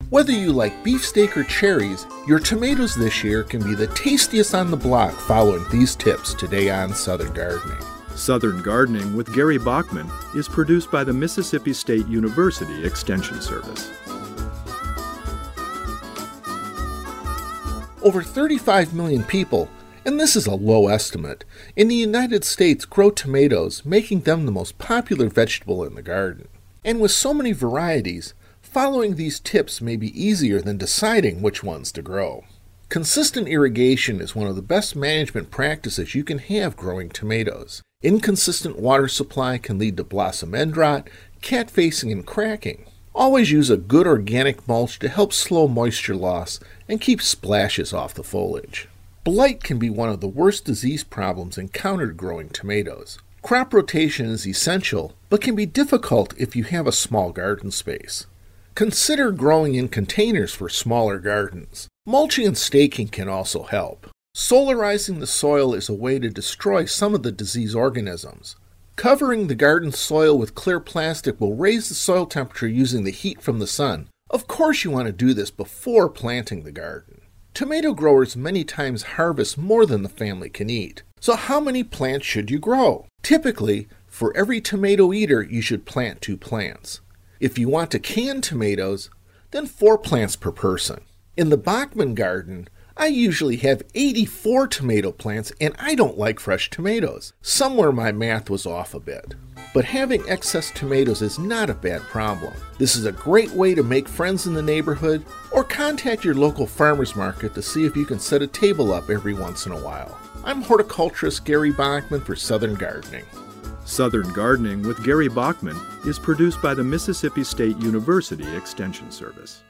Whether you like beefsteak or cherries, your tomatoes this year can be the tastiest on the block following these tips today on Southern Gardening. Southern Gardening with Gary Bachman is produced by the Mississippi State University Extension Service. Over 35 million people, and this is a low estimate, in the United States grow tomatoes, making them the most popular vegetable in the garden. And with so many varieties, following these tips may be easier than deciding which ones to grow. Consistent irrigation is one of the best management practices you can have growing tomatoes. Inconsistent water supply can lead to blossom end rot, cat facing, and cracking. Always use a good organic mulch to help slow moisture loss and keep splashes off the foliage. Blight can be one of the worst disease problems encountered growing tomatoes. Crop rotation is essential, but can be difficult if you have a small garden space. Consider growing in containers for smaller gardens. Mulching and staking can also help. Solarizing the soil is a way to destroy some of the disease organisms. Covering the garden soil with clear plastic will raise the soil temperature using the heat from the sun. Of course you want to do this before planting the garden. Tomato growers many times harvest more than the family can eat. So how many plants should you grow? Typically, for every tomato eater, you should plant 2 plants. If you want to can tomatoes, then 4 plants per person. In the Bachman garden, I usually have 84 tomato plants, and I don't like fresh tomatoes. Somewhere my math was off a bit. But having excess tomatoes is not a bad problem. This is a great way to make friends in the neighborhood or contact your local farmer's market to see if you can set a table up every once in a while. I'm horticulturist Gary Bachman for Southern Gardening. Southern Gardening with Gary Bachman is produced by the Mississippi State University Extension Service.